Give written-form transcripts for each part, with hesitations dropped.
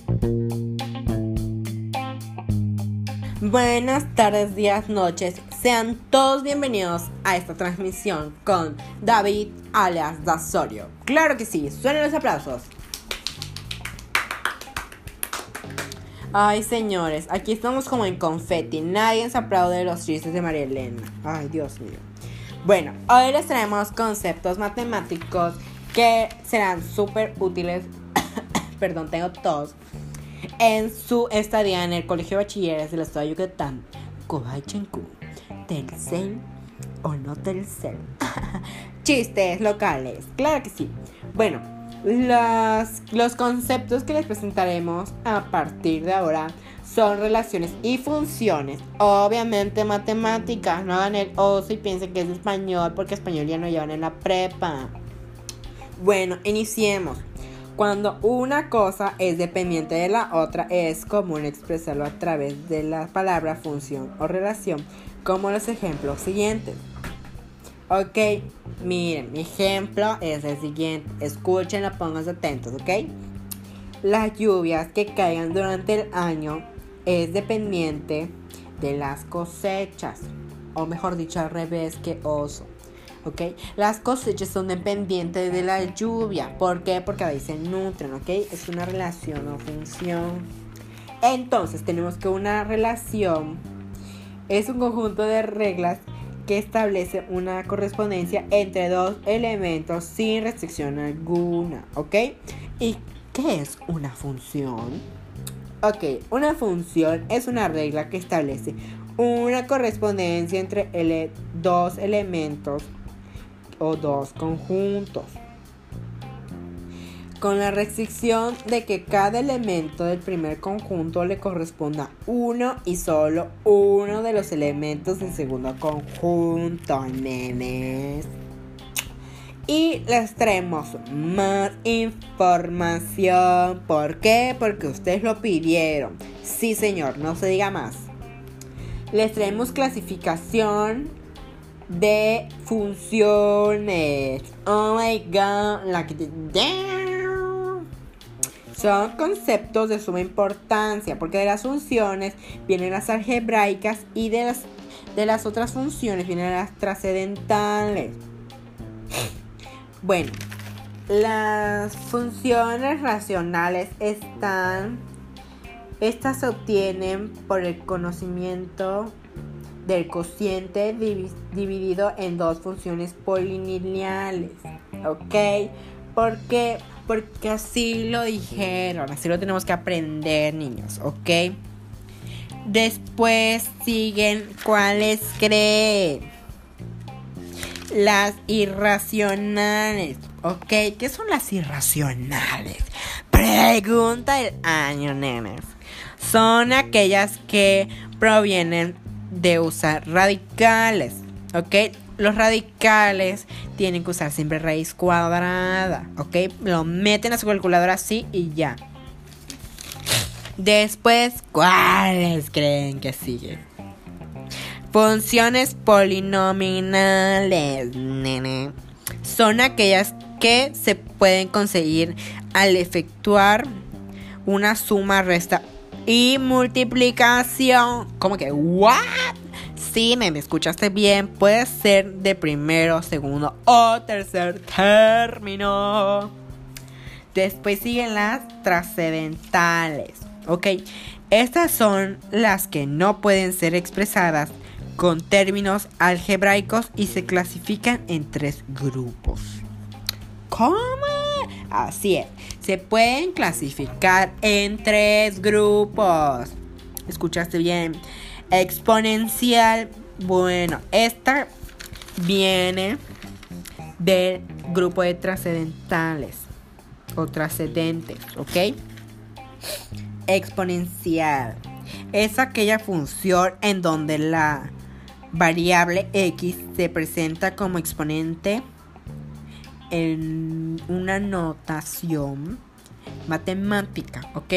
Buenas tardes, días, noches. Sean todos bienvenidos a esta transmisión con David alias Dasorio. Claro que sí, suenen los aplausos. Ay, señores, aquí estamos como en confeti. Nadie se aplaude de los chistes de María Elena. Ay, Dios mío. Bueno, hoy les traemos conceptos matemáticos que serán súper útiles. Perdón, tengo tos. En su estadía en el Colegio de Bachilleres del Estado de Yucatán, Cobaychancú, Telcel o no Telcel. Chistes locales, claro que sí. Bueno, los conceptos que les presentaremos a partir de ahora son relaciones y funciones. Obviamente matemáticas, no hagan el oso y piensen que es español, porque español ya no llevan en la prepa. Bueno, iniciemos. Cuando una cosa es dependiente de la otra, es común expresarlo a través de la palabra función o relación, como los ejemplos siguientes. Ok, miren, mi ejemplo es el siguiente. Escúchenlo, pónganse atentos, ok. Las lluvias que caigan durante el año es dependiente de las cosechas, o mejor dicho, al revés, que oso. ¿Ok? Las cosechas son dependientes de la lluvia. ¿Por qué? Porque ahí se nutren, ¿ok? Es una relación o función. Entonces tenemos que una relación es un conjunto de reglas que establece una correspondencia entre dos elementos sin restricción alguna, ¿ok? ¿Y qué es una función? Ok, una función es una regla que establece una correspondencia entre dos elementos o dos conjuntos, con la restricción de que cada elemento del primer conjunto le corresponda uno y solo uno de los elementos del segundo conjunto, nenes. Y les traemos más información. ¿Por qué? Porque ustedes lo pidieron. Sí, señor, no se diga más. Les traemos clasificación de funciones. Oh my god, son conceptos de suma importancia, porque de las funciones vienen las algebraicas y de las otras funciones vienen las trascendentales. Bueno, las funciones racionales estas se obtienen por el conocimiento del cociente dividido en dos funciones polinomiales, ¿ok? ¿Por qué? Porque así lo dijeron, así lo tenemos que aprender, niños, ¿ok? Después siguen, ¿cuáles creen? Las irracionales, ¿ok? ¿Qué son las irracionales? Pregunta del año, nenes. Son aquellas que provienen de usar radicales, ¿ok? Los radicales tienen que usar siempre raíz cuadrada, ¿ok? Lo meten a su calculadora así y ya. Después, ¿cuáles creen que siguen? Funciones polinominales, nene. Son aquellas que se pueden conseguir al efectuar una suma, resta y multiplicación. ¿Cómo que? ¿What? Sí, me escuchaste bien. Puede ser de primero, segundo o tercer término. Después siguen las trascendentales, ¿ok? Estas son las que no pueden ser expresadas con términos algebraicos y se clasifican en 3 grupos. ¿Cómo? Así es. Se pueden clasificar en 3 grupos. ¿Escuchaste bien? Exponencial. Bueno, esta viene del grupo de trascendentales o trascendentes, ¿ok? Exponencial es aquella función en donde la variable x se presenta como exponente en una notación matemática, ¿ok?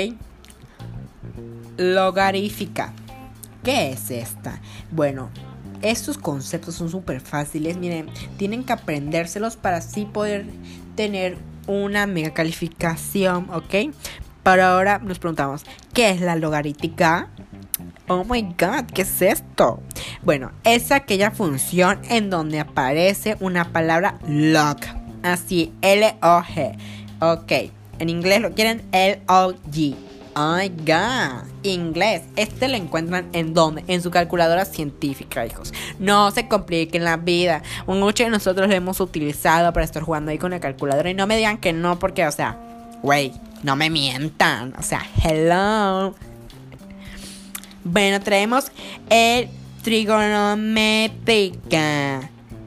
Logarífica. ¿Qué es esta? Bueno, estos conceptos son súper fáciles. Miren, tienen que aprendérselos para así poder tener una mega calificación, ¿ok? Pero ahora nos preguntamos, ¿qué es la logarítica? Oh my god, ¿qué es esto? Bueno, es aquella función en donde aparece una palabra log. Así, L-O-G. Ok, en inglés lo quieren L-O-G. Oh my god, inglés. Este lo encuentran en donde, en su calculadora científica, hijos. No se compliquen la vida. Muchos de nosotros lo hemos utilizado para estar jugando ahí con la calculadora. Y no me digan que no, porque, o sea, güey, no me mientan. O sea, hello. Bueno, traemos el trigonométrica.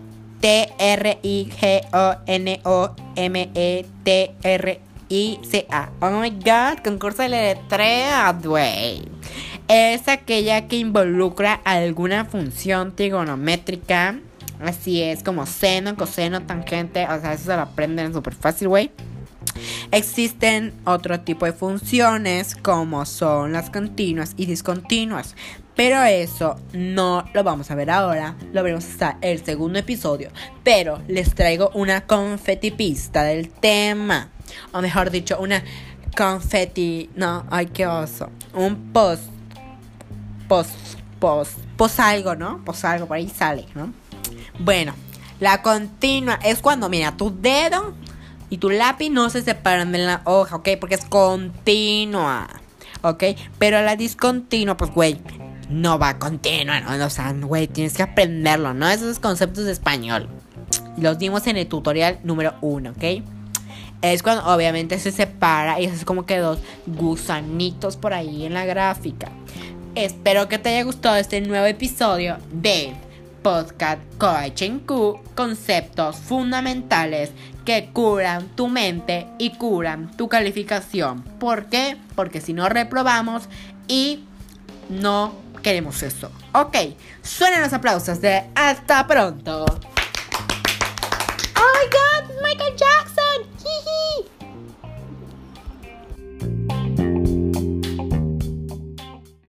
Trigonometrica. Oh my god, concurso de letras, güey. Es aquella que involucra alguna función trigonométrica. Así es, como seno, coseno, tangente. O sea, eso se lo aprenden súper fácil, güey. Existen otro tipo de funciones como son las continuas y discontinuas, pero eso no lo vamos a ver ahora, lo veremos hasta el segundo episodio. Pero les traigo una confetipista del tema, o mejor dicho, una confeti, no, ay qué oso, un post algo, ¿no? Post algo, por ahí sale, ¿no? Bueno, la continua es cuando, mira, tu dedo y tu lápiz no se separan de la hoja, ¿ok? Porque es continua, ¿ok? Pero la discontinua, pues, güey, no va continua, ¿no? O sea, güey, tienes que aprenderlo, ¿no? Esos conceptos de español los dimos en el tutorial número 1, ¿ok? Es cuando obviamente se separa y es como que dos gusanitos por ahí en la gráfica. Espero que te haya gustado este nuevo episodio de Podcast Coaching Q, conceptos fundamentales que curan tu mente y curan tu calificación. ¿Por qué? Porque si no reprobamos y no queremos eso. Ok, suenan los aplausos de hasta pronto.